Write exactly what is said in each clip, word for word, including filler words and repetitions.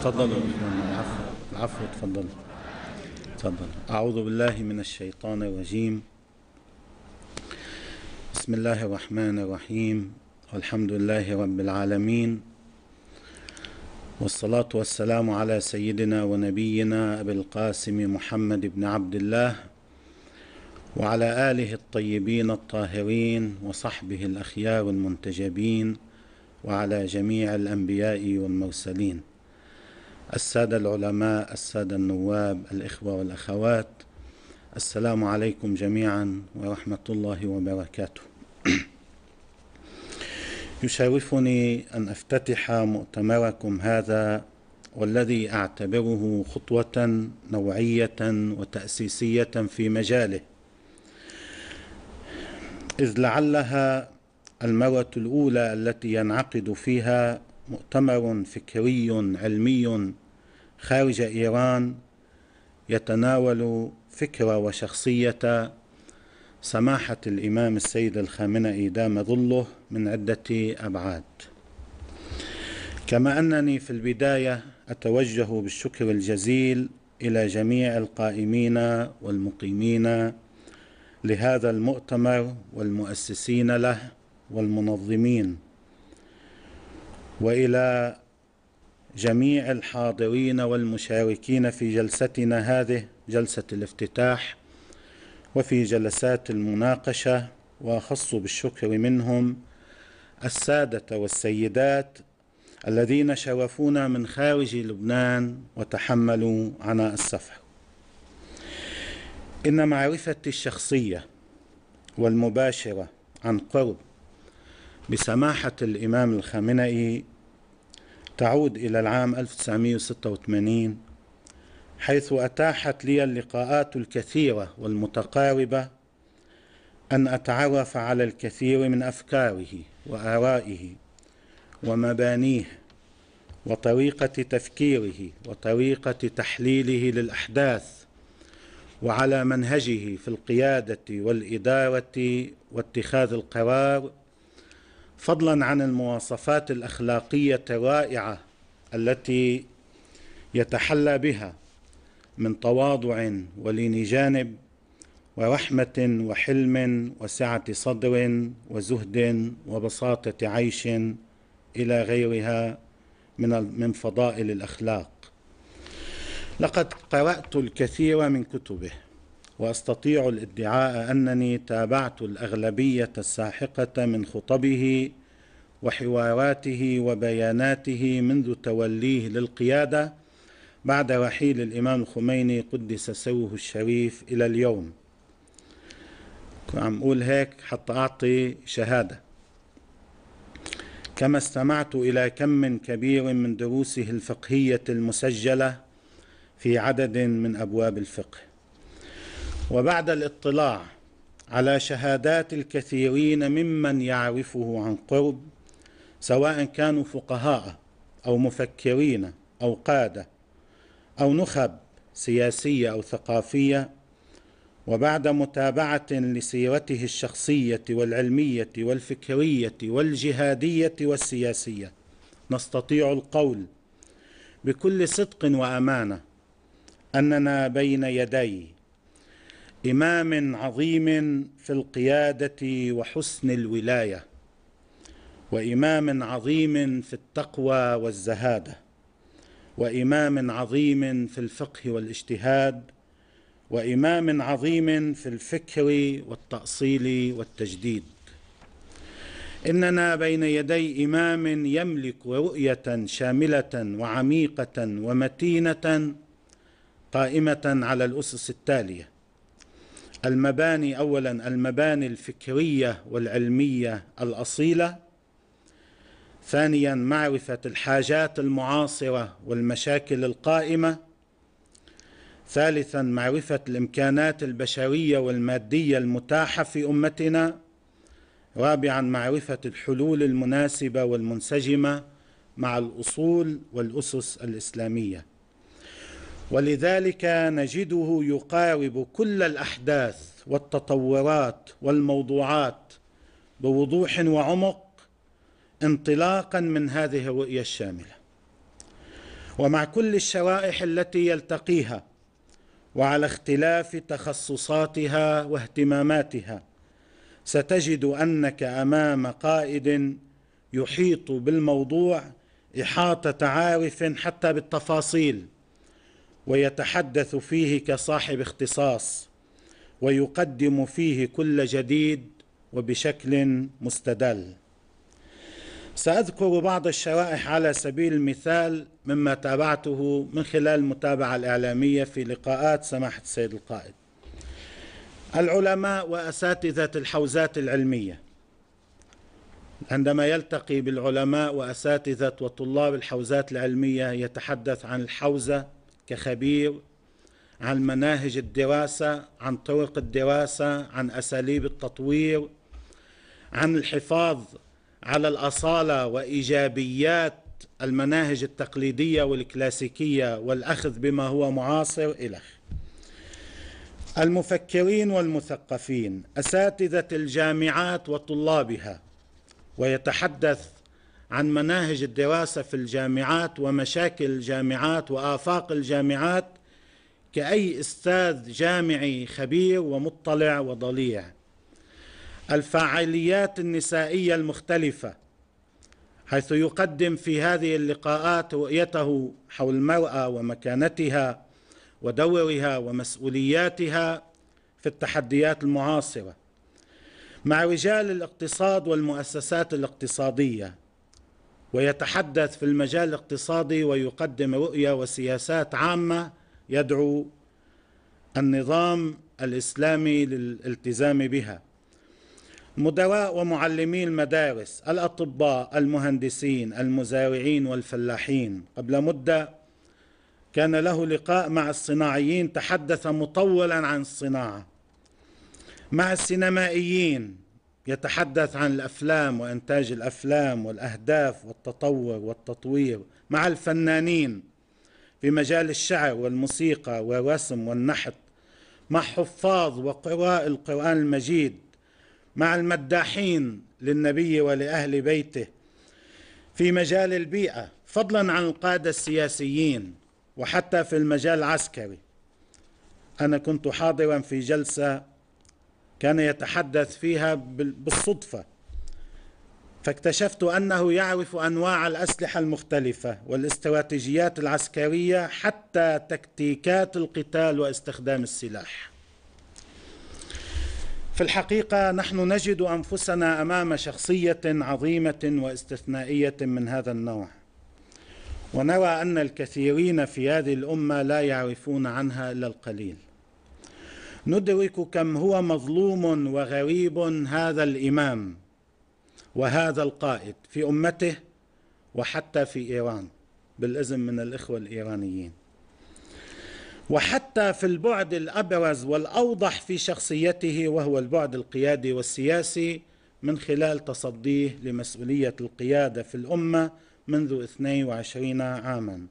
تفضلوا العفو العفو تفضل تفضل. أعوذ بالله من الشيطان الرجيم. بسم الله الرحمن الرحيم، والحمد لله رب العالمين، والصلاة والسلام على سيدنا ونبينا أبي القاسم محمد بن عبد الله وعلى آله الطيبين الطاهرين وصحبه الأخيار المنتجبين وعلى جميع الأنبياء والمرسلين، السادة العلماء، السادة النواب، الإخوة والأخوات، السلام عليكم جميعا ورحمة الله وبركاته. يشرفني أن أفتتح مؤتمركم هذا والذي أعتبره خطوة نوعية وتأسيسية في مجاله، إذ لعلها المرة الأولى التي ينعقد فيها مؤتمر فكري علمي خارج إيران يتناول فكرة وشخصية سماحة الإمام السيد الخامنئي دام ظله من عدة أبعاد. كما أنني في البداية أتوجه بالشكر الجزيل إلى جميع القائمين والمقيمين لهذا المؤتمر والمؤسسين له والمنظمين، وإلى جميع الحاضرين والمشاركين في جلستنا هذه جلسة الافتتاح وفي جلسات المناقشة، وأخص بالشكر منهم السادة والسيدات الذين شرفونا من خارج لبنان وتحملوا عناء السفر. إن معرفتي الشخصية والمباشرة عن قرب بسماحة الإمام الخامنئي تعود إلى العام ألف وتسعمائة وستة وثمانين، حيث أتاحت لي اللقاءات الكثيرة والمتقاربة أن أتعرف على الكثير من أفكاره وآرائه ومبانيه وطريقة تفكيره وطريقة تحليله للأحداث، وعلى منهجه في القيادة والإدارة واتخاذ القرار، فضلا عن المواصفات الأخلاقية الرائعة التي يتحلى بها من تواضع ولين جانب ورحمة وحلم وسعة صدر وزهد وبساطة عيش إلى غيرها من من فضائل الأخلاق. لقد قرأت الكثير من كتبه، وأستطيع الادعاء أنني تابعت الأغلبية الساحقة من خطبه وحواراته وبياناته منذ توليه للقيادة بعد رحيل الإمام الخميني قدس سره الشريف إلى اليوم. عم أقول هيك حتى أعطي شهادة. كما استمعت إلى كم كبير من دروسه الفقهية المسجلة في عدد من أبواب الفقه، وبعد الاطلاع على شهادات الكثيرين ممن يعرفه عن قرب، سواء كانوا فقهاء أو مفكرين أو قادة أو نخب سياسية أو ثقافية، وبعد متابعة لسيرته الشخصية والعلمية والفكرية والجهادية والسياسية، نستطيع القول بكل صدق وأمانة أننا بين يدي إمام عظيم في القيادة وحسن الولاية، وإمام عظيم في التقوى والزهادة، وإمام عظيم في الفقه والاجتهاد، وإمام عظيم في الفكر والتأصيل والتجديد. إننا بين يدي إمام يملك رؤية شاملة وعميقة ومتينة قائمة على الأسس التالية: المباني، أولا المباني الفكرية والعلمية الأصيلة، ثانيا معرفة الحاجات المعاصرة والمشاكل القائمة، ثالثا معرفة الإمكانات البشرية والمادية المتاحة في أمتنا، رابعا معرفة الحلول المناسبة والمنسجمة مع الأصول والأسس الإسلامية. ولذلك نجده يقارب كل الأحداث والتطورات والموضوعات بوضوح وعمق انطلاقا من هذه الرؤية الشاملة. ومع كل الشرائح التي يلتقيها وعلى اختلاف تخصصاتها واهتماماتها، ستجد أنك أمام قائد يحيط بالموضوع إحاطة عارف حتى بالتفاصيل، ويتحدث فيه كصاحب اختصاص، ويقدم فيه كل جديد وبشكل مستدل. سأذكر بعض الشرائح على سبيل المثال مما تابعته من خلال المتابعة الإعلامية في لقاءات سماحة السيد القائد. العلماء وأساتذة الحوزات العلمية، عندما يلتقي بالعلماء وأساتذة وطلاب الحوزات العلمية يتحدث عن الحوزة كخبير، عن مناهج الدراسة، عن طرق الدراسة، عن أساليب التطوير، عن الحفاظ على الأصالة وإيجابيات المناهج التقليدية والكلاسيكية والأخذ بما هو معاصر إلخ. المفكرين والمثقفين، أساتذة الجامعات وطلابها، ويتحدث عن مناهج الدراسة في الجامعات ومشاكل الجامعات وآفاق الجامعات كأي أستاذ جامعي خبير ومطلع وضليع. الفعاليات النسائية المختلفة، حيث يقدم في هذه اللقاءات رؤيته حول المرأة ومكانتها ودورها ومسؤولياتها في التحديات المعاصرة. مع رجال الاقتصاد والمؤسسات الاقتصادية، ويتحدث في المجال الاقتصادي ويقدم رؤية وسياسات عامة يدعو النظام الإسلامي للالتزام بها. مدراء ومعلمي المدارس، الأطباء، المهندسين، المزارعين والفلاحين. قبل مدة كان له لقاء مع الصناعيين تحدث مطولا عن الصناعة. مع السينمائيين يتحدث عن الأفلام وإنتاج الأفلام والأهداف والتطور والتطوير. مع الفنانين في مجال الشعر والموسيقى والرسم والنحت. مع حفاظ وقراء القرآن المجيد. مع المداحين للنبي ولأهل بيته. في مجال البيئة، فضلا عن القادة السياسيين، وحتى في المجال العسكري. أنا كنت حاضرا في جلسة كان يتحدث فيها بالصدفة، فاكتشفت أنه يعرف أنواع الأسلحة المختلفة والاستراتيجيات العسكرية حتى تكتيكات القتال واستخدام السلاح. في الحقيقة نحن نجد أنفسنا أمام شخصية عظيمة واستثنائية من هذا النوع، ونرى أن الكثيرين في هذه الأمة لا يعرفون عنها إلا القليل. ندرك كم هو مظلوم وغريب هذا الإمام وهذا القائد في أمته وحتى في إيران بالإذن من الإخوة الإيرانيين، وحتى في البعد الأبرز والأوضح في شخصيته، وهو البعد القيادي والسياسي، من خلال تصديه لمسؤولية القيادة في الأمة منذ اثنين وعشرين عاما.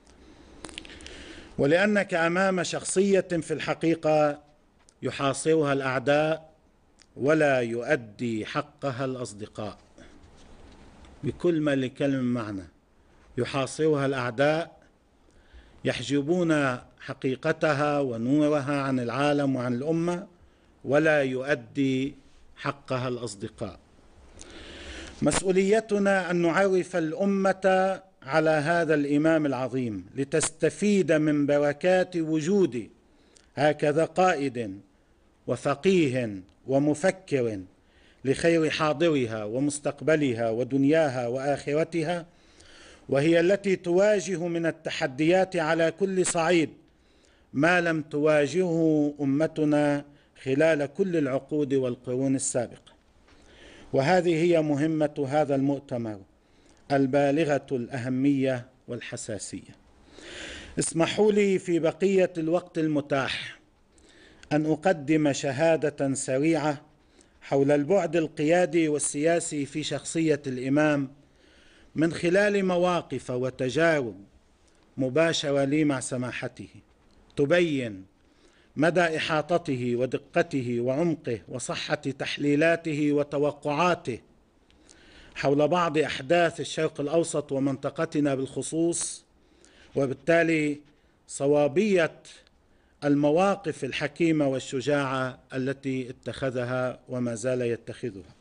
ولأنك أمام شخصية في الحقيقة يحاصرها الأعداء ولا يؤدي حقها الأصدقاء، بكل ما لكلمة معنى. يحاصرها الأعداء، يحجبون حقيقتها ونورها عن العالم وعن الأمة، ولا يؤدي حقها الأصدقاء. مسؤوليتنا أن نعرف الأمة على هذا الإمام العظيم لتستفيد من بركات وجود هكذا قائد وفقيه ومفكر لخير حاضرها ومستقبلها ودنياها وآخرتها، وهي التي تواجه من التحديات على كل صعيد ما لم تواجهه أمتنا خلال كل العقود والقرون السابقة. وهذه هي مهمة هذا المؤتمر البالغة الأهمية والحساسية. اسمحوا لي في بقية الوقت المتاح أن أقدم شهادة سريعة حول البعد القيادي والسياسي في شخصية الإمام من خلال مواقف وتجارب مباشرة لي مع سماحته، تبين مدى إحاطته ودقته وعمقه وصحة تحليلاته وتوقعاته حول بعض أحداث الشرق الأوسط ومنطقتنا بالخصوص، وبالتالي صوابية المواقف الحكيمة والشجاعة التي اتخذها وما زال يتخذها.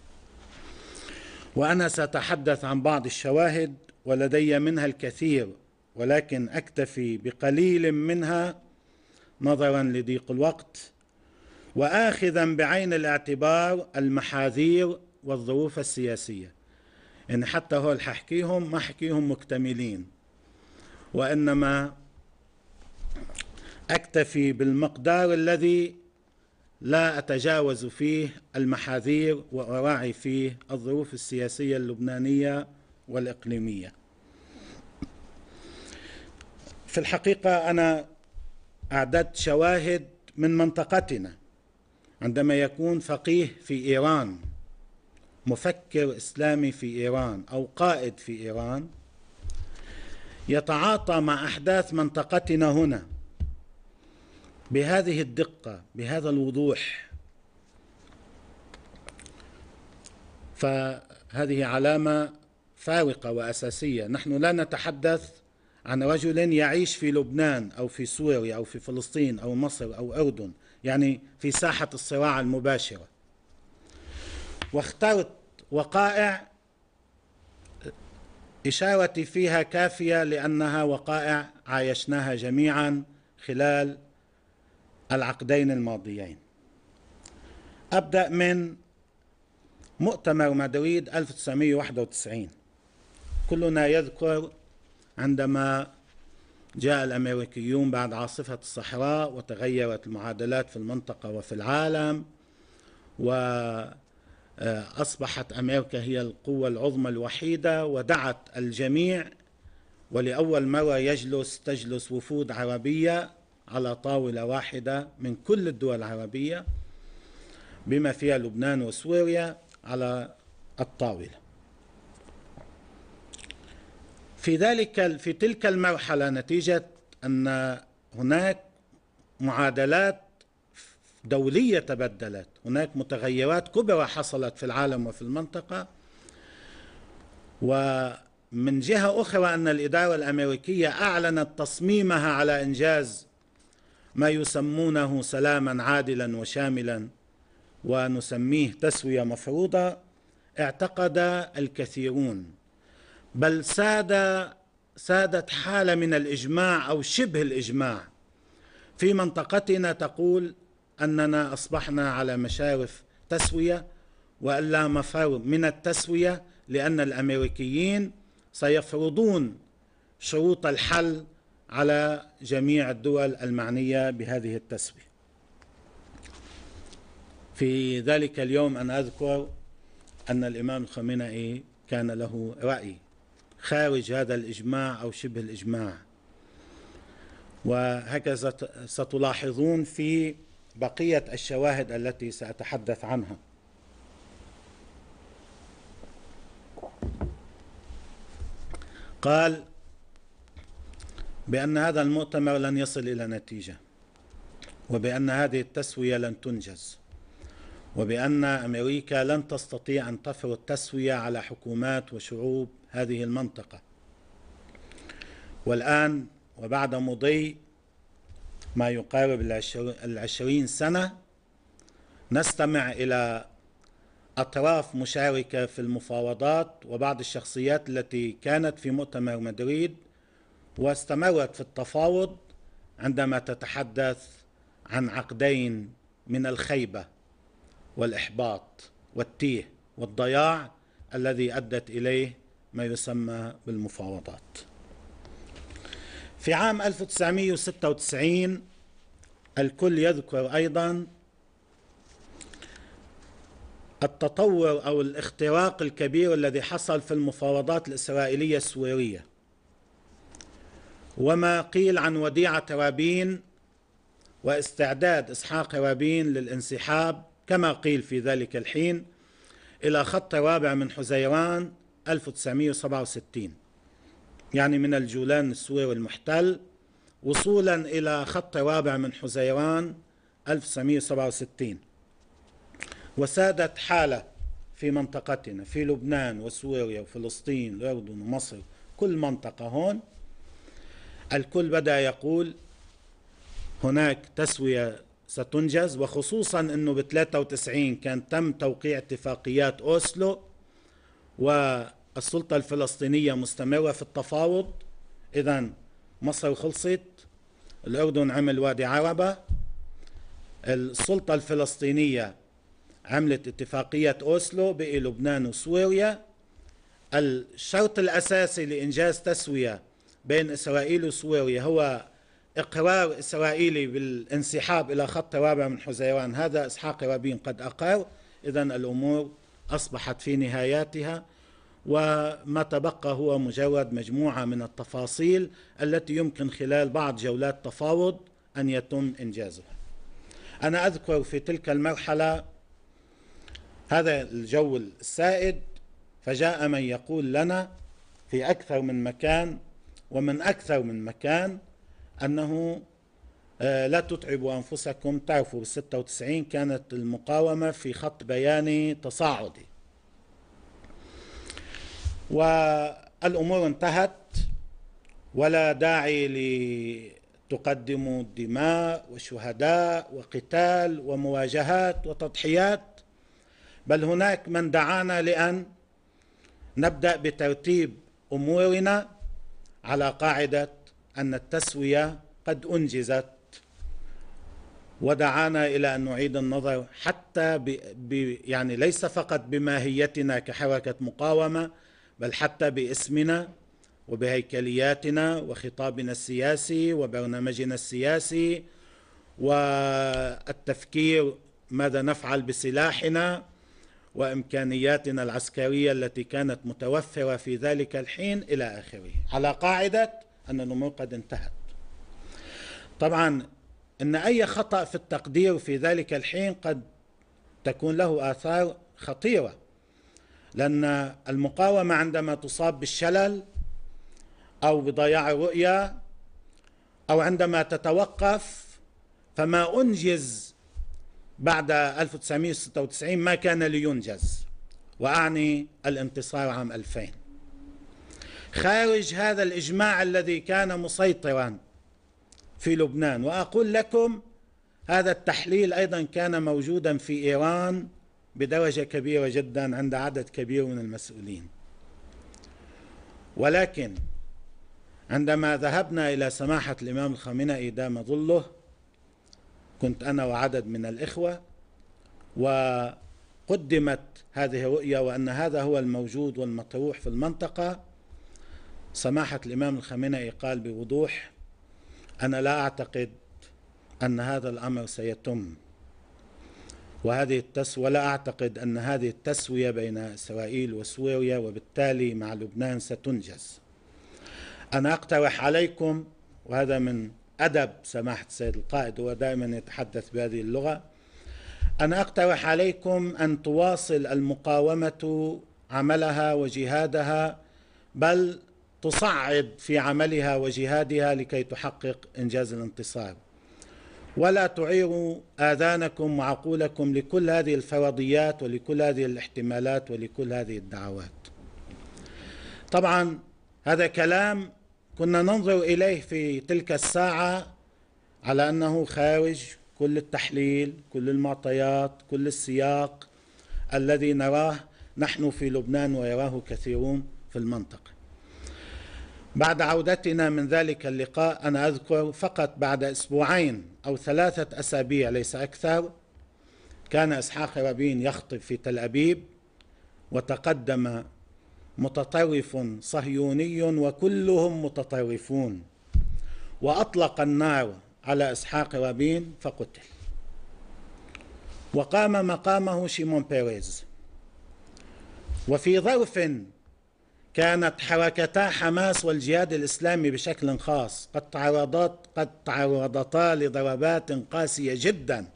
وأنا سأتحدث عن بعض الشواهد ولدي منها الكثير، ولكن أكتفي بقليل منها نظرا لضيق الوقت، وآخذا بعين الاعتبار المحاذير والظروف السياسية. يعني حتى هو الحكيهم ما حكيهم مكتملين، وإنما أكتفي بالمقدار الذي لا أتجاوز فيه المحاذير وأراعي فيه الظروف السياسية اللبنانية والإقليمية. في الحقيقة أنا أعددت شواهد من منطقتنا. عندما يكون فقيه في إيران، مفكر إسلامي في إيران أو قائد في إيران يتعاطى مع أحداث منطقتنا هنا بهذه الدقة بهذا الوضوح، فهذه علامة فارقة وأساسية. نحن لا نتحدث عن رجل يعيش في لبنان أو في سوريا أو في فلسطين أو مصر أو أردن، يعني في ساحة الصراع المباشرة. واخترت وقائع إشارتي فيها كافية لأنها وقائع عايشناها جميعا خلال العقدين الماضيين. أبدأ من مؤتمر مدريد ألف وتسعمئة وواحد وتسعين. كلنا يذكر عندما جاء الأمريكيون بعد عاصفة الصحراء وتغيرت المعادلات في المنطقة وفي العالم، وأصبحت أمريكا هي القوة العظمى الوحيدة، ودعت الجميع، ولأول مرة يجلس تجلس وفود عربية على طاولة واحدة من كل الدول العربية بما فيها لبنان وسوريا على الطاولة. في ذلك في تلك المرحلة، نتيجة أن هناك معادلات دولية تبدلت، هناك متغيرات كبرى حصلت في العالم وفي المنطقة، ومن جهة أخرى أن الإدارة الأمريكية أعلنت تصميمها على إنجاز ما يسمونه سلاما عادلا وشاملا ونسميه تسوية مفروضة. اعتقد الكثيرون، بل ساد سادت حالة من الإجماع أو شبه الإجماع في منطقتنا تقول أننا أصبحنا على مشارف تسوية، وأن لا مفر من التسوية، لأن الأمريكيين سيفرضون شروط الحل على جميع الدول المعنية بهذه التسوية. في ذلك اليوم أنا أذكر أن الإمام الخامنئي كان له رأي خارج هذا الإجماع أو شبه الإجماع، وهكذا ستلاحظون في بقية الشواهد التي سأتحدث عنها. قال بأن هذا المؤتمر لن يصل إلى نتيجة، وبأن هذه التسوية لن تنجز، وبأن أمريكا لن تستطيع أن تفرض تسوية على حكومات وشعوب هذه المنطقة. والآن وبعد مضي ما يقارب العشرين سنة نستمع إلى أطراف مشاركة في المفاوضات وبعض الشخصيات التي كانت في مؤتمر مدريد واستمرت في التفاوض عندما تتحدث عن عقدين من الخيبة والإحباط والتيه والضياع الذي أدت إليه ما يسمى بالمفاوضات. في عام ألف وتسعمئة وستة وتسعين الكل يذكر أيضا التطور أو الاختراق الكبير الذي حصل في المفاوضات الإسرائيلية السورية، وما قيل عن وديعة رابين واستعداد إسحاق رابين للانسحاب كما قيل في ذلك الحين إلى خط رابع من حزيران ألف وتسعمئة وسبعة وستين، يعني من الجولان السوري المحتل وصولا إلى خط رابع من حزيران ألف وتسعمئة وسبعة وستين. وسادت حالة في منطقتنا في لبنان وسوريا وفلسطين والأردن ومصر، كل منطقة هون الكل بدأ يقول هناك تسوية ستنجز، وخصوصا أنه ب ثلاثة وتسعين كان تم توقيع اتفاقيات أوسلو والسلطة الفلسطينية مستمرة في التفاوض. إذن مصر خلصت، الأردن عمل وادي عربة، السلطة الفلسطينية عملت اتفاقية أوسلو، بقي لبنان وسوريا. الشرط الأساسي لإنجاز تسوية بين إسرائيل وسوريا هو إقرار إسرائيلي بالانسحاب إلى خط رابع من حزيران، هذا إسحاق رابين قد أقر. إذن الأمور أصبحت في نهاياتها، وما تبقى هو مجرد مجموعة من التفاصيل التي يمكن خلال بعض جولات تفاوض أن يتم إنجازها. أنا أذكر في تلك المرحلة هذا الجو السائد، فجاء من يقول لنا في أكثر من مكان ومن أكثر من مكان أنه لا تتعبوا أنفسكم. تعرفوا بالستة وتسعين كانت المقاومة في خط بياني تصاعدي، والأمور انتهت ولا داعي لتقدموا دماء وشهداء وقتال ومواجهات وتضحيات، بل هناك من دعانا لأن نبدأ بترتيب أمورنا على قاعدة أن التسوية قد أنجزت، ودعانا إلى أن نعيد النظر حتى ب... ب... يعني ليس فقط بماهيتنا كحركة مقاومة، بل حتى باسمنا وبهيكلياتنا وخطابنا السياسي وبرنامجنا السياسي والتفكير ماذا نفعل بسلاحنا وإمكانياتنا العسكرية التي كانت متوفرة في ذلك الحين إلى آخره، على قاعدة أن الأمور قد انتهت. طبعا إن أي خطأ في التقدير في ذلك الحين قد تكون له آثار خطيرة، لأن المقاومة عندما تصاب بالشلل أو بضياع الرؤية أو عندما تتوقف، فما أنجز بعد ألف وتسعمئة وستة وتسعين ما كان لينجز، وأعني الانتصار عام ألفين. خارج هذا الإجماع الذي كان مسيطرا في لبنان، وأقول لكم هذا التحليل أيضا كان موجودا في إيران بدرجة كبيرة جدا عند عدد كبير من المسؤولين، ولكن عندما ذهبنا إلى سماحة الإمام الخامنئي دام ظله، كنت أنا وعدد من الإخوة، وقدمت هذه الرؤية وأن هذا هو الموجود والمطروح في المنطقة. سماحة الإمام الخامنئي قال بوضوح: أنا لا أعتقد أن هذا الأمر سيتم، وهذه التسوية ولا أعتقد أن هذه التسوية بين إسرائيل وسوريا وبالتالي مع لبنان ستنجز. أنا أقترح عليكم، وهذا من أدب سماحة السيد القائد، هو دائما يتحدث بهذه اللغة، أنا أقترح عليكم أن تواصل المقاومة عملها وجهادها، بل تصعد في عملها وجهادها لكي تحقق إنجاز الانتصار، ولا تعيروا آذانكم وعقولكم لكل هذه الفرضيات ولكل هذه الاحتمالات ولكل هذه الدعوات. طبعا هذا كلام كنا ننظر إليه في تلك الساعة على أنه خارج كل التحليل، كل المعطيات، كل السياق الذي نراه نحن في لبنان ويراه كثيرون في المنطقة. بعد عودتنا من ذلك اللقاء، أنا أذكر فقط بعد أسبوعين أو ثلاثة أسابيع ليس أكثر، كان إسحاق رابين يخطب في تل أبيب، وتقدم متطرف صهيوني وكلهم متطرفون، وأطلق النار على إسحاق رابين فقتل، وقام مقامه شيمون بيريز. وفي ظرف كانت حركتا حماس والجهاد الإسلامي بشكل خاص قد تعرضت قد تعرضتا لضربات قاسية جدا،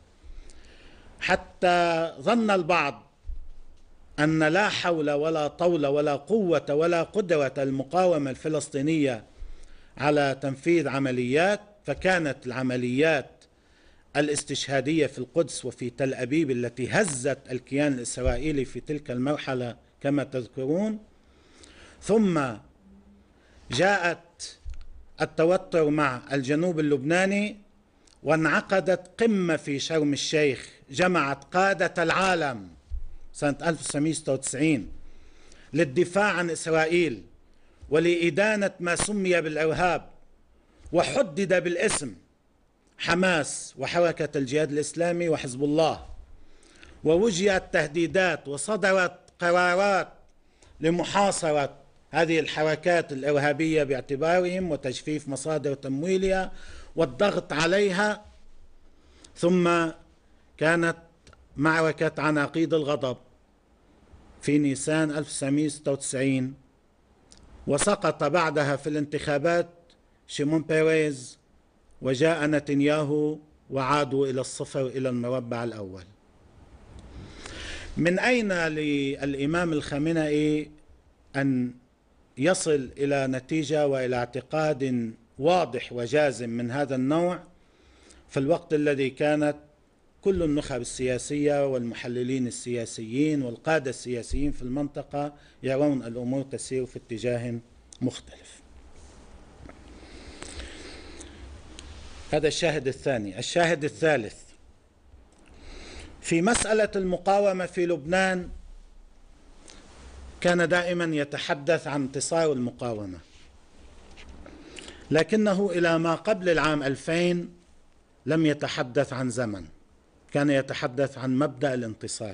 حتى ظن البعض أن لا حول ولا طول ولا قوة ولا قدرة المقاومة الفلسطينية على تنفيذ عمليات. فكانت العمليات الاستشهادية في القدس وفي تل أبيب التي هزت الكيان الإسرائيلي في تلك المرحلة كما تذكرون. ثم جاءت التوتر مع الجنوب اللبناني، وانعقدت قمة في شرم الشيخ جمعت قادة العالم سنة ألف وتسعمئة وستة وتسعين للدفاع عن إسرائيل ولإدانة ما سمي بالإرهاب، وحدد بالاسم حماس وحركة الجهاد الإسلامي وحزب الله، ووجهت تهديدات وصدرت قرارات لمحاصرة هذه الحركات الإرهابية باعتبارهم وتجفيف مصادر تمويلها والضغط عليها. ثم كانت معركة عناقيد الغضب في نيسان ألف وتسعمئة وستة وتسعين، وسقط بعدها في الانتخابات شيمون بيريز، وجاء نتنياهو وعادوا إلى الصفر، إلى المربع الأول. من أين للإمام الخامنئي أن يصل إلى نتيجة وإلى اعتقاد واضح وجازم من هذا النوع في الوقت الذي كانت كل النخب السياسية والمحللين السياسيين والقادة السياسيين في المنطقة يرون الأمور تسير في اتجاه مختلف؟ هذا الشاهد الثاني. الشاهد الثالث، في مسألة المقاومة في لبنان كان دائما يتحدث عن انتصار المقاومة، لكنه إلى ما قبل العام ألفين لم يتحدث عن زمن، كان يتحدث عن مبدأ الانتصار،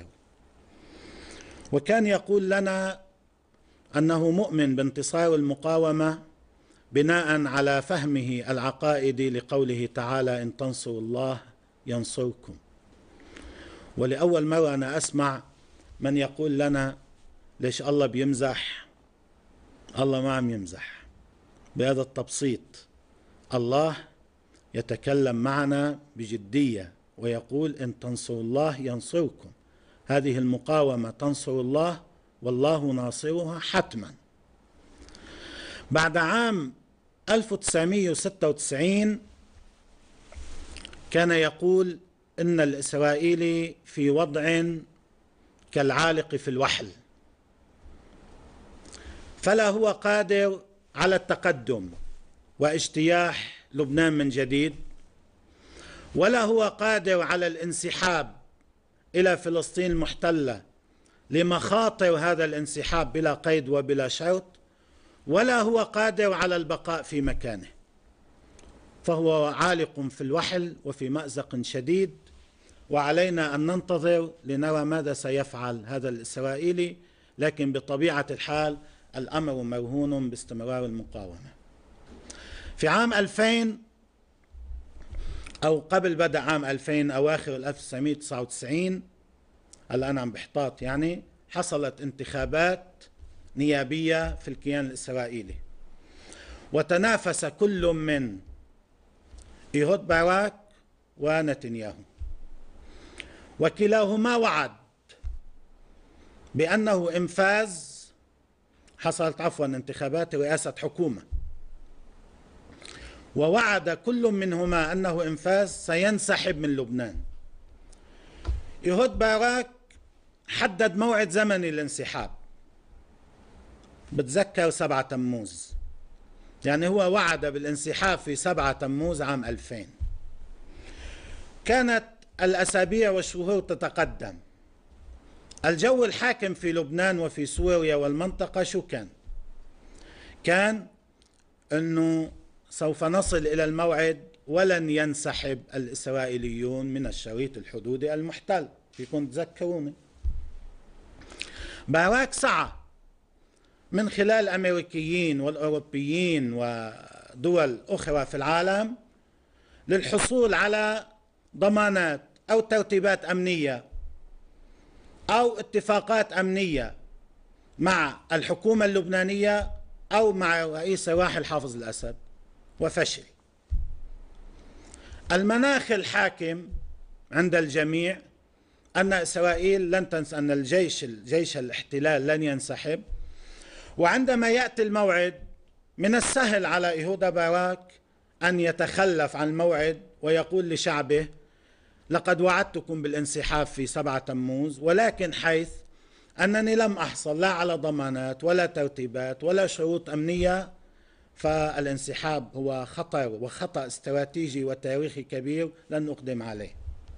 وكان يقول لنا أنه مؤمن بانتصار المقاومة بناء على فهمه العقائدي لقوله تعالى إن تنصروا الله ينصركم. ولأول مرة أنا أسمع من يقول لنا ليش الله بيمزح؟ الله ما عم يمزح بهذا التبسيط، الله يتكلم معنا بجدية ويقول إن تنصروا الله ينصركم، هذه المقاومة تنصر الله والله ناصرها حتما. بعد عام ألف وتسعمئة وستة وتسعين كان يقول إن الإسرائيلي في وضع كالعالق في الوحل، فلا هو قادر على التقدم واجتياح لبنان من جديد، ولا هو قادر على الانسحاب إلى فلسطين المحتلة لمخاطر هذا الانسحاب بلا قيد وبلا شرط، ولا هو قادر على البقاء في مكانه، فهو عالق في الوحل وفي مأزق شديد، وعلينا أن ننتظر لنرى ماذا سيفعل هذا الإسرائيلي، لكن بطبيعة الحال الأمر مرهون باستمرار المقاومة. في عام ألفين أو قبل بدء عام ألفين أواخر ألف وتسعمئة وتسعة وتسعين، الآن عم بحتاط يعني، حصلت انتخابات نيابية في الكيان الإسرائيلي، وتنافس كل من إيهود باراك ونتنياهو، وكلاهما وعد بأنه إن فاز، حصلت عفوا انتخابات رئاسة حكومة، ووعد كل منهما أنه إن فاز سينسحب من لبنان. إيهود باراك حدد موعد زمني للانسحاب، بتذكر سبعة تموز، يعني هو وعد بالانسحاب في سبعة تموز عام ألفين. كانت الأسابيع والشهور تتقدم، الجو الحاكم في لبنان وفي سوريا والمنطقة شو كان؟ كان أنه سوف نصل إلى الموعد ولن ينسحب الإسرائيليون من الشريط الحدودي المحتل، فيكم تذكروني. باراك سعى من خلال الأمريكيين والأوروبيين ودول أخرى في العالم للحصول على ضمانات أو ترتيبات أمنية أو اتفاقات أمنية مع الحكومة اللبنانية أو مع رئيس الراحل حافظ الأسد، وفشل. المناخ الحاكم عند الجميع أن إسرائيل لن تنسى، أن الجيش جيش الاحتلال لن ينسحب، وعندما يأتي الموعد من السهل على إيهود باراك أن يتخلف عن الموعد ويقول لشعبه لقد وعدتكم بالانسحاب في سبعة تموز، ولكن حيث أنني لم أحصل لا على ضمانات ولا ترتيبات ولا شروط أمنية، فالانسحاب هو خطر وخطأ استراتيجي وتاريخي كبير لن نقدم عليه.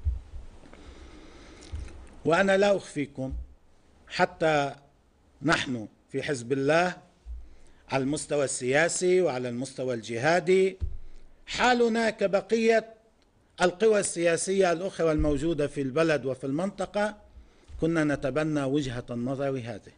وأنا لا أخفيكم، حتى نحن في حزب الله على المستوى السياسي وعلى المستوى الجهادي حالنا كبقية القوى السياسية الأخرى الموجودة في البلد وفي المنطقة، كنا نتبنى وجهة النظر هذه.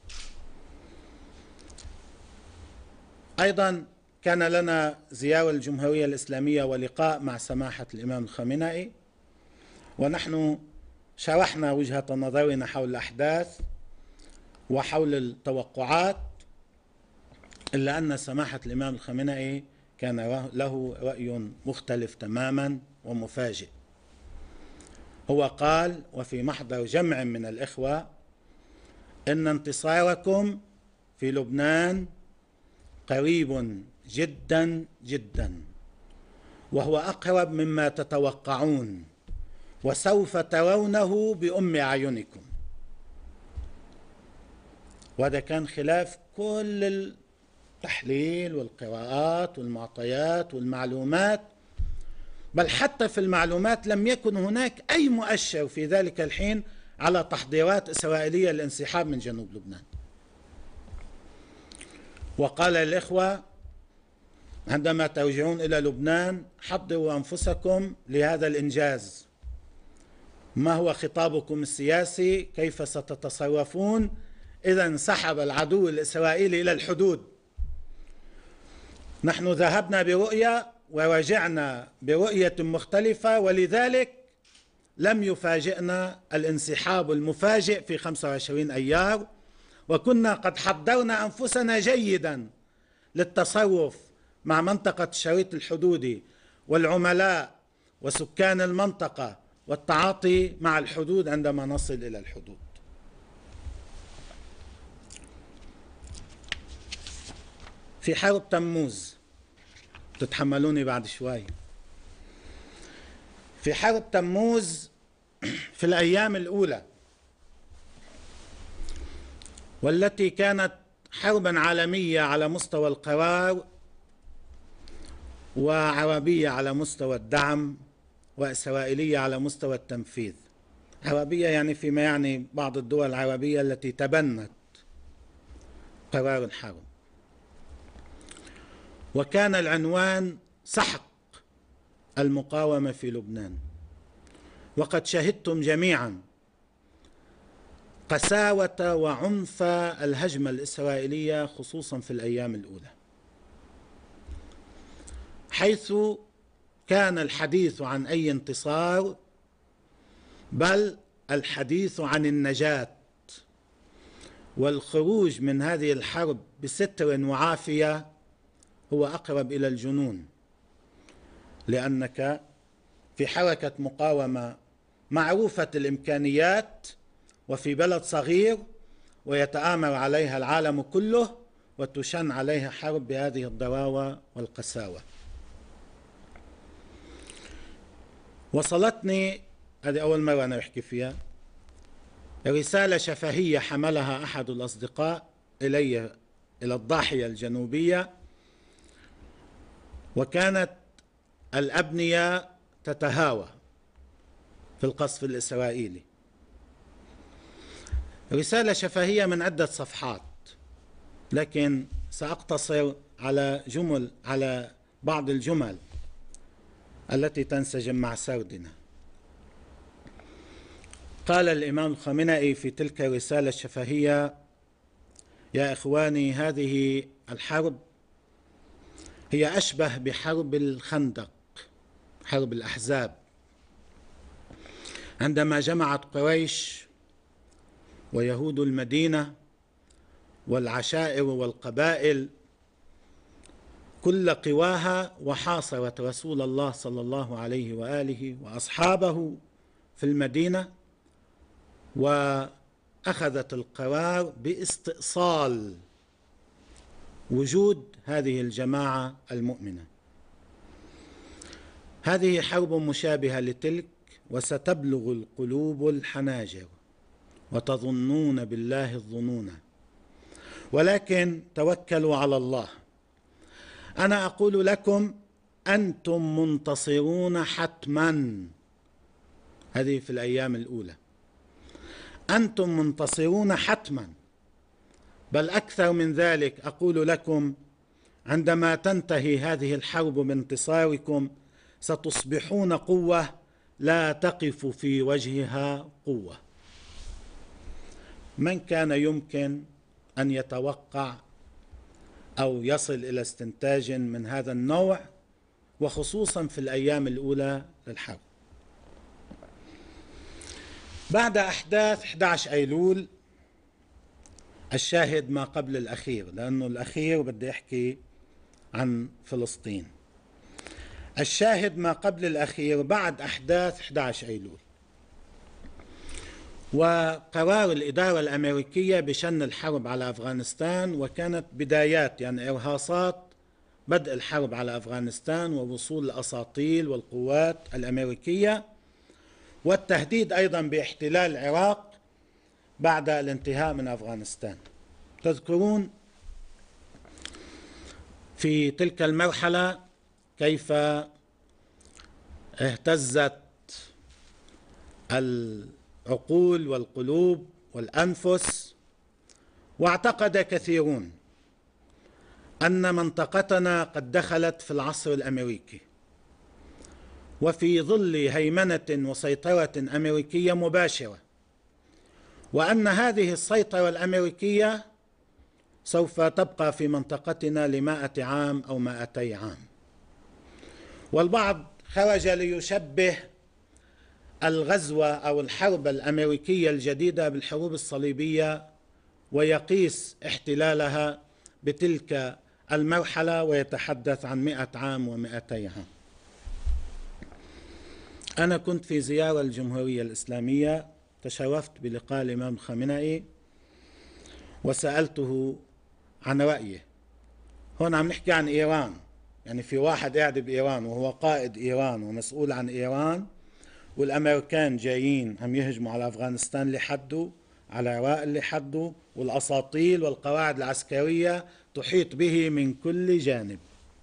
أيضا كان لنا زيارة الجمهورية الإسلامية ولقاء مع سماحة الإمام الخامنئي، ونحن شرحنا وجهة نظرنا حول الأحداث وحول التوقعات، إلا أن سماحة الإمام الخامنئي كان له رأي مختلف تماما ومفاجئ. هو قال وفي محضر جمع من الإخوة إن انتصاركم في لبنان قريب جدا جدا، وهو أقرب مما تتوقعون، وسوف ترونه بأم أعينكم. وهذا كان خلاف كل التحليل والقراءات والمعطيات والمعلومات، بل حتى في المعلومات لم يكن هناك أي مؤشر في ذلك الحين على تحضيرات إسرائيلية للانسحاب من جنوب لبنان. وقال للإخوة عندما ترجعون إلى لبنان حضروا أنفسكم لهذا الإنجاز. ما هو خطابكم السياسي؟ كيف ستتصرفون إذا انسحب العدو الإسرائيلي إلى الحدود؟ نحن ذهبنا برؤية ورجعنا برؤية مختلفة، ولذلك لم يفاجئنا الانسحاب المفاجئ في خمسة وعشرين أيار، وكنا قد حضرنا أنفسنا جيدا للتصرف مع منطقة الشريط الحدودي والعملاء وسكان المنطقة والتعاطي مع الحدود عندما نصل إلى الحدود. في حرب تموز، تتحملوني بعد شوي، في حرب تموز في الأيام الأولى، والتي كانت حربا عالمية على مستوى القرار وعربية على مستوى الدعم وإسرائيلية على مستوى التنفيذ. عربية يعني فيما يعني بعض الدول العربية التي تبنت قرار الحرب. وكان العنوان سحق المقاومة في لبنان. وقد شهدتم جميعا قساوة وعنف الهجمة الإسرائيلية خصوصا في الأيام الأولى، حيث كان الحديث عن أي انتصار، بل الحديث عن النجاة والخروج من هذه الحرب بستر وعافية هو أقرب إلى الجنون، لأنك في حركة مقاومة معروفة الإمكانيات وفي بلد صغير ويتآمر عليها العالم كله وتشن عليها حرب بهذه الضراوة والقساوة. وصلتني، هذه أول مرة أنا أحكي فيها، رسالة شفهية حملها أحد الأصدقاء إلي إلى الضاحية الجنوبية، وكانت الأبنية تتهاوى في القصف الإسرائيلي. رسالة شفهية من عدة صفحات، لكن سأقتصر على جمل على بعض الجمل التي تنسجم مع سردنا. قال الإمام الخامنئي في تلك الرسالة الشفهية: يا إخواني، هذه الحرب هي أشبه بحرب الخندق، حرب الأحزاب، عندما جمعت قريش ويهود المدينة والعشائر والقبائل كل قواها وحاصرت رسول الله صلى الله عليه وآله وأصحابه في المدينة، وأخذت القرار باستئصال وجود هذه الجماعة المؤمنة. هذه حرب مشابهة لتلك، وستبلغ القلوب الحناجر وتظنون بالله الظنون، ولكن توكلوا على الله. أنا أقول لكم أنتم منتصرون حتما. هذه في الأيام الأولى. أنتم منتصرون حتما، بل أكثر من ذلك أقول لكم عندما تنتهي هذه الحرب بانتصاركم ستصبحون قوة لا تقف في وجهها قوة. من كان يمكن أن يتوقع أو يصل إلى استنتاج من هذا النوع، وخصوصا في الأيام الأولى للحرب؟ بعد أحداث أحد عشر أيلول الشاهد ما قبل الأخير، لأنه الأخير بدي أحكي عن فلسطين. الشاهد ما قبل الأخير بعد أحداث أحد عشر أيلول وقرار الإدارة الأمريكية بشن الحرب على أفغانستان، وكانت بدايات يعني إرهاصات بدء الحرب على أفغانستان ووصول الأساطيل والقوات الأمريكية، والتهديد أيضا باحتلال العراق بعد الانتهاء من أفغانستان. تذكرون في تلك المرحلة كيف اهتزت العقول والقلوب والأنفس، واعتقد كثيرون أن منطقتنا قد دخلت في العصر الأمريكي، وفي ظل هيمنة وسيطرة أمريكية مباشرة، وأن هذه السيطرة الأمريكية سوف تبقى في منطقتنا لمائة عام أو مائتي عام. والبعض خرج ليشبه الغزوة أو الحرب الأمريكية الجديدة بالحروب الصليبية، ويقيس احتلالها بتلك المرحلة ويتحدث عن مئة عام ومئتي عام. أنا كنت في زيارة الجمهورية الإسلامية، تشرفت بلقاء الإمام الخامنئي وسألته عن رأيه. هون عم نحكي عن إيران، يعني في واحد قاعد بإيران وهو قائد إيران ومسؤول عن إيران، والأمريكان جايين عم يهجموا على أفغانستان لحده، على العراق لحده، والأساطيل والقواعد العسكرية تحيط به من كل جانب.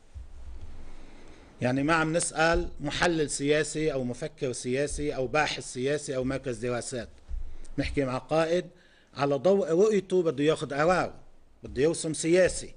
يعني ما عم نسأل محلل سياسي أو مفكر سياسي أو باحث سياسي أو مركز دراسات، نحكي مع قائد على ضوء رؤيته بده ياخذ قرار، بده يرسم سياسي.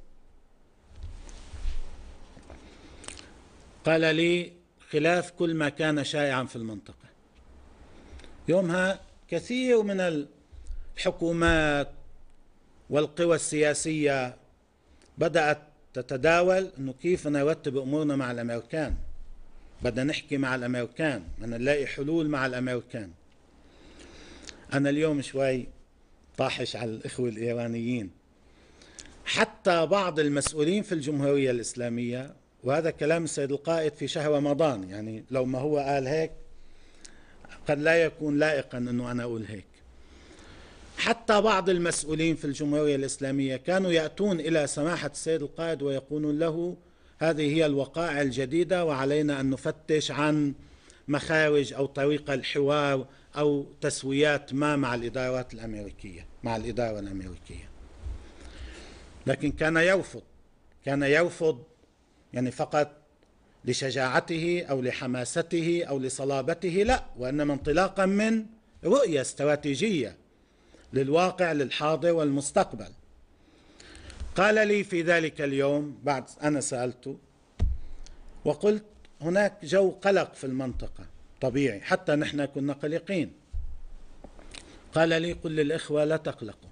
قال لي خلاف كل ما كان شائعا في المنطقة. يومها كثير من الحكومات والقوى السياسية بدأت تتداول انه كيف نرتب امورنا مع الامريكان، بدنا نحكي مع الامريكان، بدنا نلاقي حلول مع الامريكان. انا اليوم شوي طاحش على الاخوة الايرانيين، حتى بعض المسؤولين في الجمهورية الاسلامية، وهذا كلام السيد القائد في شهر رمضان، يعني لو ما هو قال هيك قد لا يكون لائقا انه انا اقول هيك. حتى بعض المسؤولين في الجمهورية الإسلامية كانوا يأتون إلى سماحة السيد القائد ويقولون له هذه هي الوقائع الجديدة وعلينا أن نفتش عن مخارج أو طريقة الحوار أو تسويات ما مع الإدارات الأمريكية، مع الإدارة الأمريكية. لكن كان يرفض، كان يرفض يعني فقط لشجاعته أو لحماسته أو لصلابته، لا، وإنما انطلاقا من رؤية استراتيجية للواقع للحاضر والمستقبل. قال لي في ذلك اليوم بعد أنا سألته وقلت هناك جو قلق في المنطقة طبيعي، حتى نحن كنا قلقين. قال لي قل للإخوة لا تقلقوا،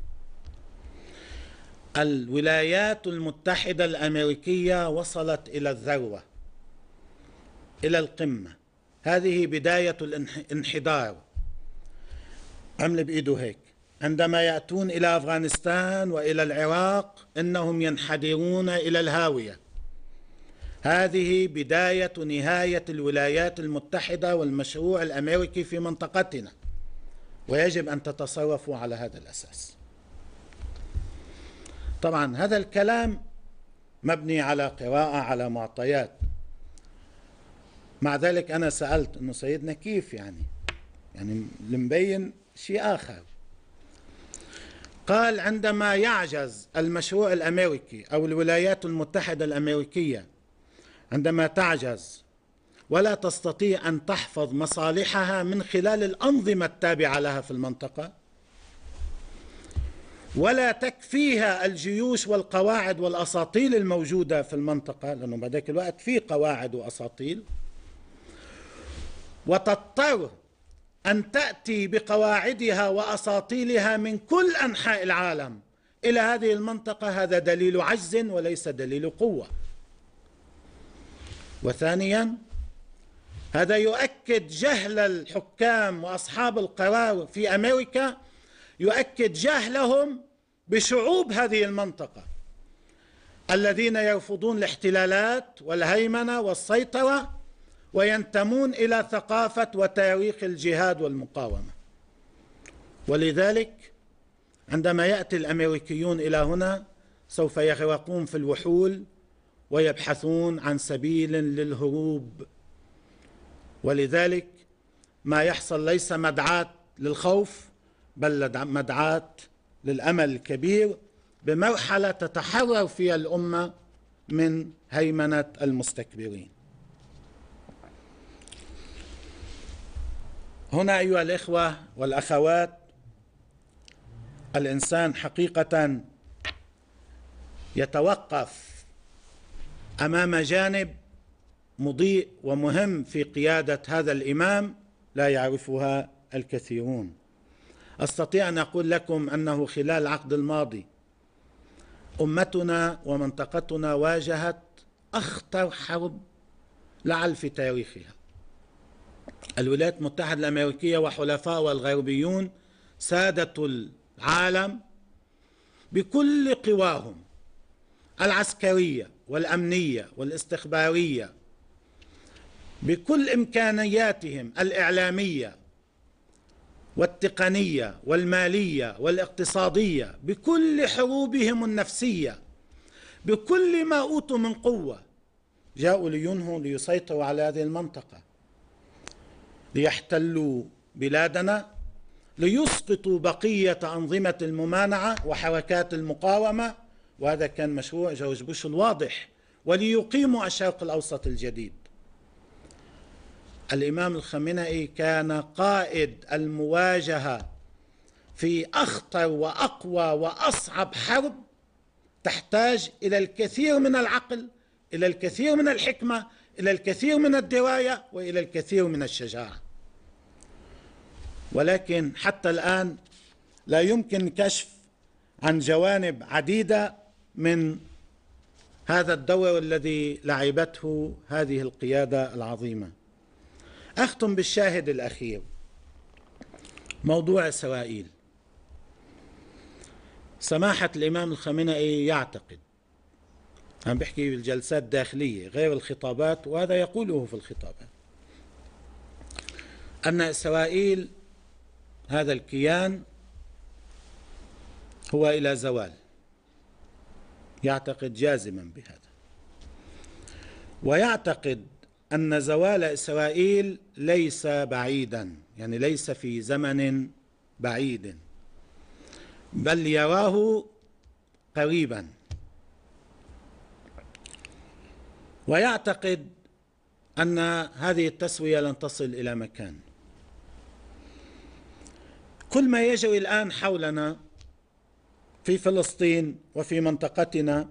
الولايات المتحدة الأمريكية وصلت إلى الذروة، إلى القمة، هذه بداية الانحدار. عمل بإيده هيك، عندما يأتون إلى أفغانستان وإلى العراق إنهم ينحدرون إلى الهاوية. هذه بداية نهاية الولايات المتحدة والمشروع الأمريكي في منطقتنا، ويجب أن تتصرفوا على هذا الأساس. طبعا هذا الكلام مبني على قراءة على معطيات. مع ذلك أنا سألت إنه سيدنا كيف يعني يعني المبين شيء آخر. قال عندما يعجز المشروع الأمريكي أو الولايات المتحدة الأمريكية عندما تعجز ولا تستطيع أن تحفظ مصالحها من خلال الأنظمة التابعة لها في المنطقة، ولا تكفيها الجيوش والقواعد والأساطيل الموجودة في المنطقة، لأنه بذاك الوقت في قواعد وأساطيل، وتضطر أن تأتي بقواعدها وأساطيلها من كل أنحاء العالم إلى هذه المنطقة، هذا دليل عجز وليس دليل قوة. وثانيا، هذا يؤكد جهل الحكام وأصحاب القرار في أمريكا، يؤكد جهلهم بشعوب هذه المنطقة الذين يرفضون الاحتلالات والهيمنة والسيطرة وينتمون إلى ثقافة وتاريخ الجهاد والمقاومة. ولذلك عندما يأتي الأمريكيون إلى هنا سوف يغرقون في الوحول ويبحثون عن سبيل للهروب. ولذلك ما يحصل ليس مدعاة للخوف بل مدعاة للأمل الكبير بمرحلة تتحرر فيها الأمة من هيمنة المستكبرين. هنا أيها الإخوة والأخوات، الإنسان حقيقة يتوقف أمام جانب مضيء ومهم في قيادة هذا الإمام لا يعرفها الكثيرون. أستطيع أن أقول لكم أنه خلال العقد الماضي أمتنا ومنطقتنا واجهت أخطر حرب لعل في تاريخها. الولايات المتحدة الأمريكية وحلفائها الغربيون سادة العالم بكل قواهم العسكرية والأمنية والاستخبارية، بكل إمكانياتهم الإعلامية والتقنية والمالية والاقتصادية، بكل حروبهم النفسية، بكل ما أوتوا من قوة، جاءوا لينهوا ليسيطروا على هذه المنطقة، ليحتلوا بلادنا، ليسقطوا بقية أنظمة الممانعة وحركات المقاومة، وهذا كان مشروع جورج بوش الواضح، وليقيموا الشرق الأوسط الجديد. الإمام الخامنئي كان قائد المواجهة في أخطر وأقوى وأصعب حرب تحتاج إلى الكثير من العقل، إلى الكثير من الحكمة، إلى الكثير من الدراية، وإلى الكثير من الشجاعة. ولكن حتى الآن لا يمكن كشف عن جوانب عديدة من هذا الدور الذي لعبته هذه القيادة العظيمة. أختم بالشاهد الأخير، موضوع إسرائيل. سماحة الإمام الخامنئي يعتقد، عم بحكي بالجلسات الداخلية غير الخطابات، وهذا يقوله في الخطابات، أن إسرائيل هذا الكيان هو إلى زوال، يعتقد جازما بهذا، ويعتقد أن زوال إسرائيل ليس بعيدا، يعني ليس في زمن بعيد، بل يراه قريبا. ويعتقد أن هذه التسوية لن تصل إلى مكان. كل ما يجري الآن حولنا في فلسطين وفي منطقتنا،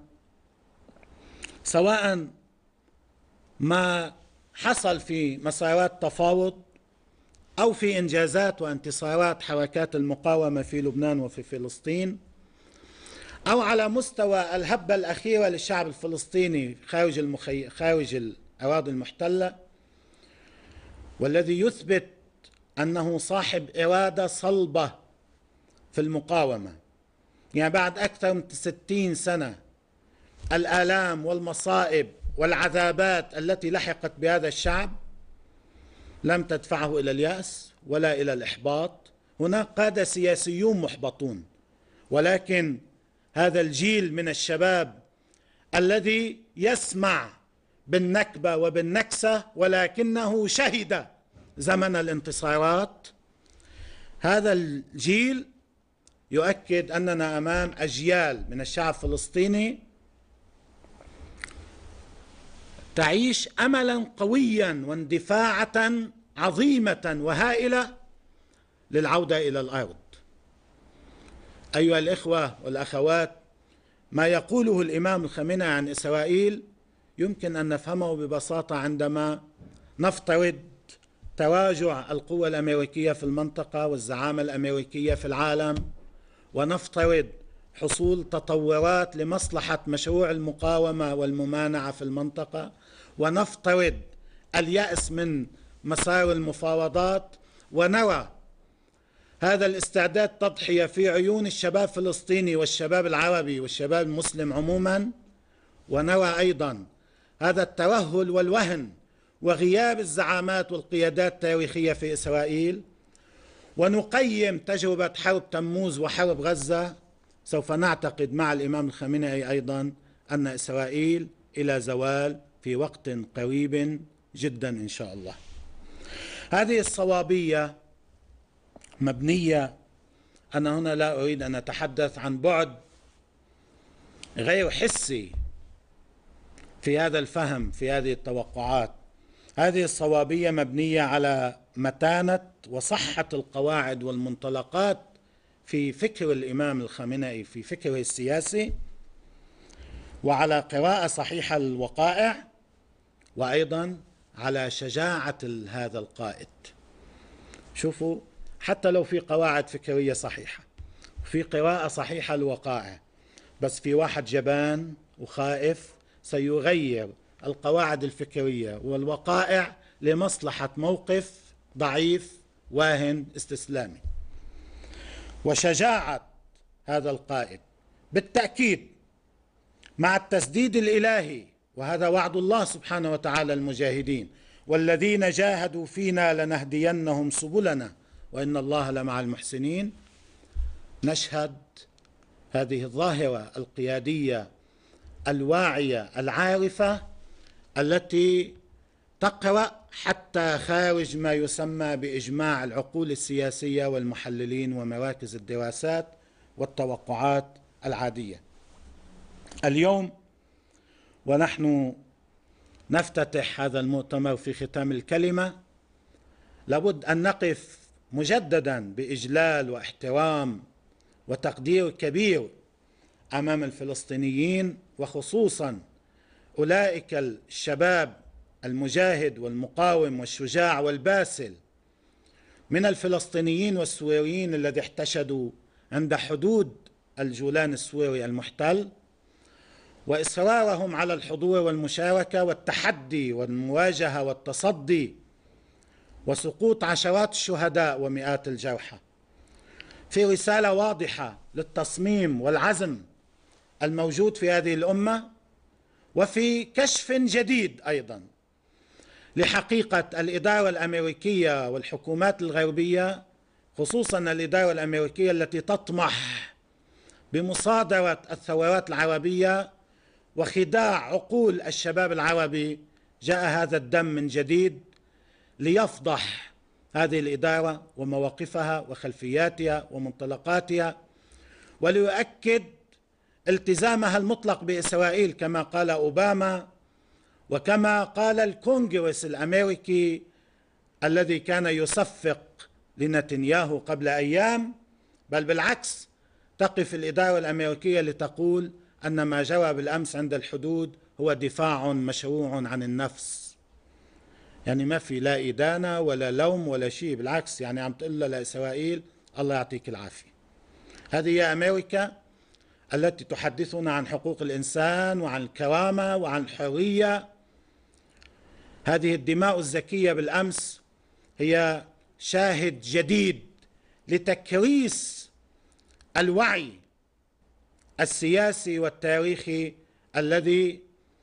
سواء ما حصل في مسارات تفاوض أو في إنجازات وانتصارات حركات المقاومة في لبنان وفي فلسطين، أو على مستوى الهبة الأخيرة للشعب الفلسطيني خارج المخي... خارج الأراضي المحتلة، والذي يثبت أنه صاحب إرادة صلبة في المقاومة. يعني بعد أكثر من ستين سنة الآلام والمصائب والعذابات التي لحقت بهذا الشعب لم تدفعه إلى اليأس ولا إلى الإحباط. هناك قادة سياسيون محبطون، ولكن هذا الجيل من الشباب الذي يسمع بالنكبة وبالنكسة ولكنه شهد زمن الانتصارات، هذا الجيل يؤكد أننا أمام أجيال من الشعب الفلسطيني تعيش أملا قويا واندفاعة عظيمة وهائلة للعودة إلى الأرض. أيها الإخوة والأخوات، ما يقوله الإمام الخامنئي عن إسرائيل يمكن أن نفهمه ببساطة عندما نفترض تراجع القوى الأمريكية في المنطقة والزعامة الأمريكية في العالم، ونفترض حصول تطورات لمصلحة مشروع المقاومة والممانعة في المنطقة، ونفترض اليأس من مسار المفاوضات، ونرى هذا الاستعداد تضحية في عيون الشباب الفلسطيني والشباب العربي والشباب المسلم عموما، ونرى أيضا هذا الترهل والوهن وغياب الزعامات والقيادات التاريخية في إسرائيل، ونقيم تجربة حرب تموز وحرب غزة، سوف نعتقد مع الإمام الخامنئي أيضا أن إسرائيل إلى زوال في وقت قريب جدا إن شاء الله. هذه الصوابية مبنية، أنا هنا لا أريد أن أتحدث عن بعد غير حسي في هذا الفهم في هذه التوقعات. هذه الصوابية مبنية على متانة وصحة القواعد والمنطلقات في فكر الإمام الخامنئي في فكره السياسي، وعلى قراءة صحيحة للوقائع، وأيضا على شجاعة هذا القائد. شوفوا، حتى لو في قواعد فكرية صحيحة وفي قراءة صحيحة للوقائع، بس في واحد جبان وخائف سيغير القواعد الفكرية والوقائع لمصلحة موقف ضعيف واهن استسلامي. وشجاعة هذا القائد بالتأكيد مع التسديد الإلهي، وهذا وعد الله سبحانه وتعالى المجاهدين: والذين جاهدوا فينا لنهدينهم سبلنا وإن الله لمع المحسنين. نشهد هذه الظاهرة القيادية الواعية العارفة التي تقرأ حتى خارج ما يسمى بإجماع العقول السياسية والمحللين ومراكز الدراسات والتوقعات العادية. اليوم ونحن نفتتح هذا المؤتمر في ختام الكلمة، لابد أن نقف مجددا بإجلال واحترام وتقدير كبير أمام الفلسطينيين، وخصوصا أولئك الشباب المجاهد والمقاوم والشجاع والباسل من الفلسطينيين والسوريين الذي احتشدوا عند حدود الجولان السوري المحتل، وإصرارهم على الحضور والمشاركة والتحدي والمواجهة والتصدي، وسقوط عشرات الشهداء ومئات الجرحى، في رسالة واضحة للتصميم والعزم الموجود في هذه الأمة، وفي كشف جديد أيضا لحقيقة الإدارة الأمريكية والحكومات الغربية، خصوصا الإدارة الأمريكية التي تطمح بمصادرة الثورات العربية وخداع عقول الشباب العربي. جاء هذا الدم من جديد ليفضح هذه الإدارة ومواقفها وخلفياتها ومنطلقاتها، وليؤكد التزامها المطلق بإسرائيل كما قال أوباما وكما قال الكونغرس الأمريكي الذي كان يصفق لنتنياهو قبل أيام. بل بالعكس، تقف الإدارة الأمريكية لتقول أن ما جرى بالأمس عند الحدود هو دفاع مشروع عن النفس. يعني ما في لا إدانة ولا لوم ولا شيء، بالعكس، يعني عم تقول لإسرائيل الله يعطيك العافية. هذه هي أمريكا التي تحدثنا عن حقوق الإنسان وعن الكرامة وعن الحرية. هذه الدماء الزكية بالأمس هي شاهد جديد لتكريس الوعي السياسي والتاريخي الذي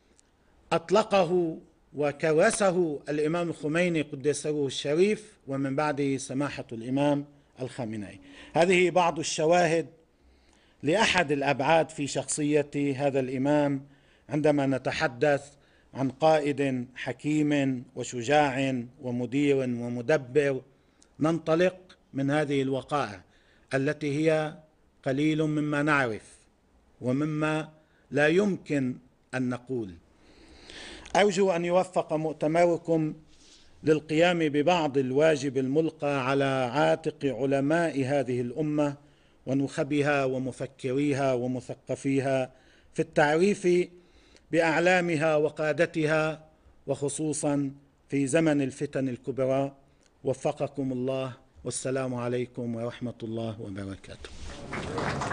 أطلقه وكرسه الإمام الخميني قدس سره الشريف، ومن بعده سماحة الإمام الخامنئي. هذه بعض الشواهد لأحد الأبعاد في شخصية هذا الإمام عندما نتحدث عن قائد حكيم وشجاع ومدير ومدبر. ننطلق من هذه الوقائع التي هي قليل مما نعرف ومما لا يمكن أن نقول. أرجو أن يوفق مؤتمركم للقيام ببعض الواجب الملقى على عاتق علماء هذه الأمة ونخبها ومفكريها ومثقفيها في التعريف بأعلامها وقادتها، وخصوصا في زمن الفتن الكبرى. وفقكم الله، والسلام عليكم ورحمة الله وبركاته.